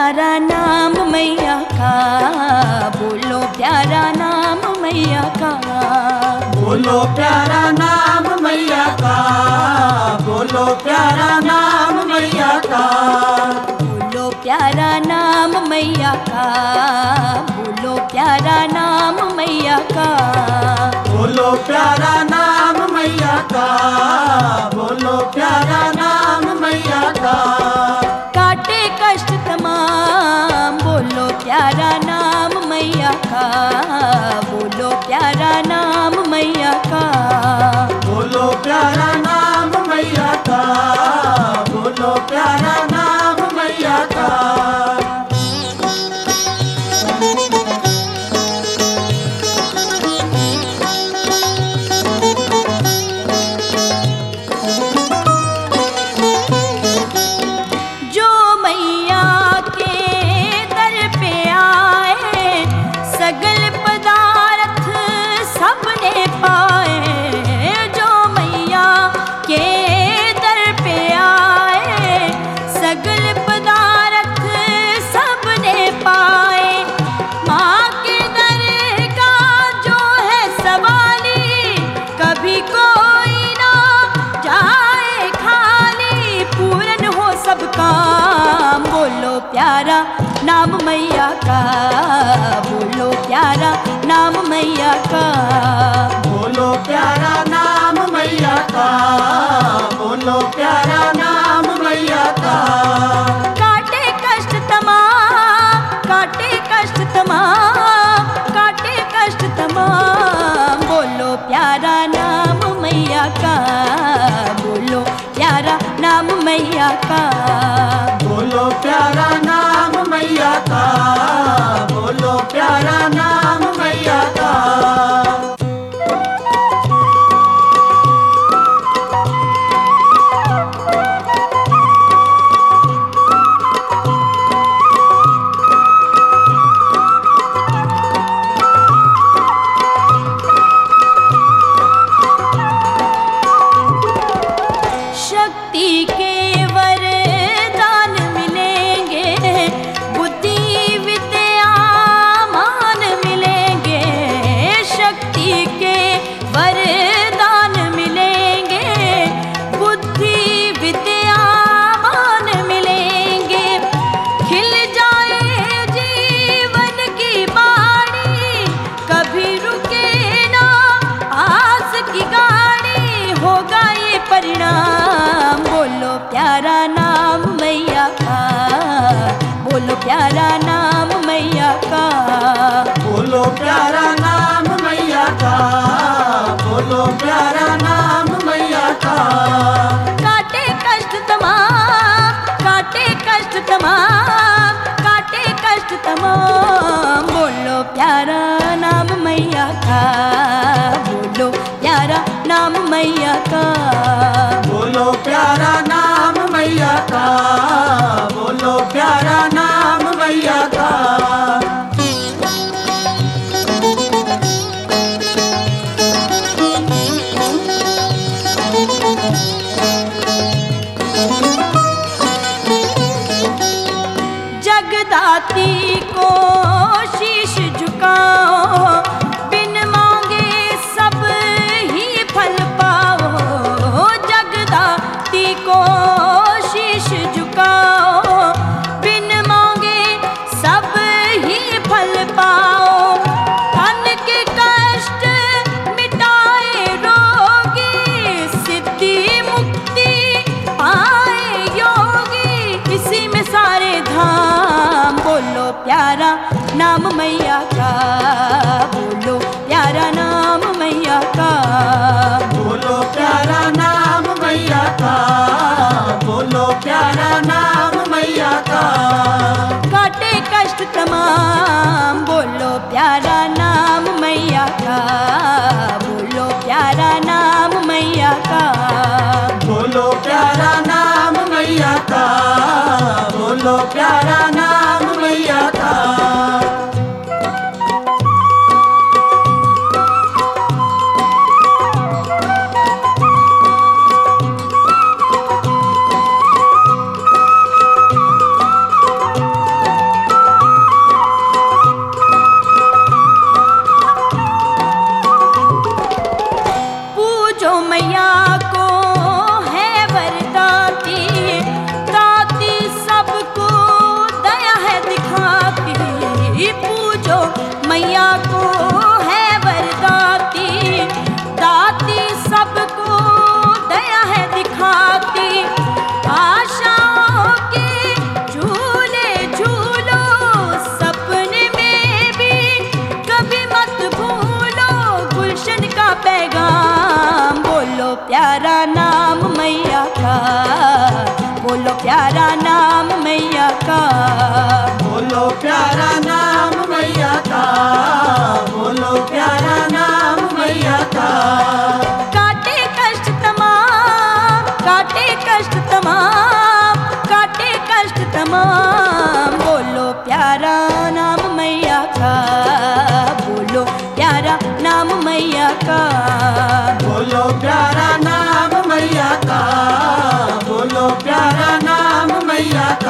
प्यारा नाम मैया का, बोलो प्यारा नाम मैया का, बोलो प्यारा नाम मैया का, बोलो प्यारा नाम मैया का, बोलो प्यारा नाम मैया का, बोलो प्यारा नाम मैया का, बोलो प्यारा नाम मैया का, बोलो प्यारा नाम मैया का। काटे कष्ट तमाम, बोलो प्यारा नाम मैया का, बोलो प्यारा नाम मैया का, बोलो प्यारा नाम मैया का, बोलो प्यारा नाम मैया का। जो मैया के दर पे आए, सगल पदार्थ सबने पाए। जो मैया के दर पे आए, सगल पदार्थ सबने पाए। माँ के दर का जो है सवाली, कभी कोई ना जाए खाली, पूर्ण हो सब काम। बोलो प्यारा नाम मैया का, बोलो प्यारा नाम मैया का, बोलो प्यारा नाम मैया का, बोलो प्यारा नाम मैया का। काटे कष्ट तमाम, काटे कष्ट तमाम, काटे कष्ट तमाम। बोलो प्यारा नाम मैया का, बोलो प्यारा नाम मैया का, बोलो प्यारा नाम मैया का, बोलो प्यारा नाम मैया का। शक्ति के वरदान मिलेंगे, बुद्धि विद्या मान मिलेंगे। शक्ति के वरदान मिलेंगे, बुद्धि विद्या मान मिलेंगे। खिल जाए जीवन की बाड़ी, कभी रुके ना आस की गाड़ी, होगा ये परिणाम। बोलो प्यारा नाम मैया का, बोलो प्यारा नाम मैया का, बोलो प्यारा नाम मैया का, बोलो प्यारा नाम मैया का। काटे कष्ट तमाम, काटे कष्ट तमाम, काटे कष्ट तमाम। बोलो प्यारा नाम मैया का, बोलो प्यारा नाम मैया का, बोलो प्यारा नाम मैया का, बोलो प्यारा नाम मैया का। जगदाती को शीश झुकाओ, बिन मांगे सब ही फल पाओ। जगदाती को शीश झुकाओ, बिन मांगे सब ही फल पाओ। तन के कष्ट मिटाए रोगी, सिद्धि मुक्ति पाए योगी, इसी में सारे धाम। बोलो प्यारा नाम मैया का, बोलो प्यारा नाम मैया का, बोलो प्यारा नाम मैया का, बोलो प्यारा नाम मैया का। काटे कष्ट तमाम, बोलो प्यारा नाम मैया का, बोलो प्यारा नाम मैया का, बोलो प्यारा नाम मैया का, बोलो प्यारा नाम मैया का। का, बोलो प्यारा नाम मैया का, बोलो प्यारा नाम मैया का, बोलो प्यारा नाम मैया का। काटे कष्ट तमाम, काटे कष्ट तमाम, काटे कष्ट तमाम, बोलो प्यारा नाम मैया का, बोलो प्यारा नाम मैया का, बोलो प्यारा नाम मैया का, बोलो प्यारा नाम मैया का।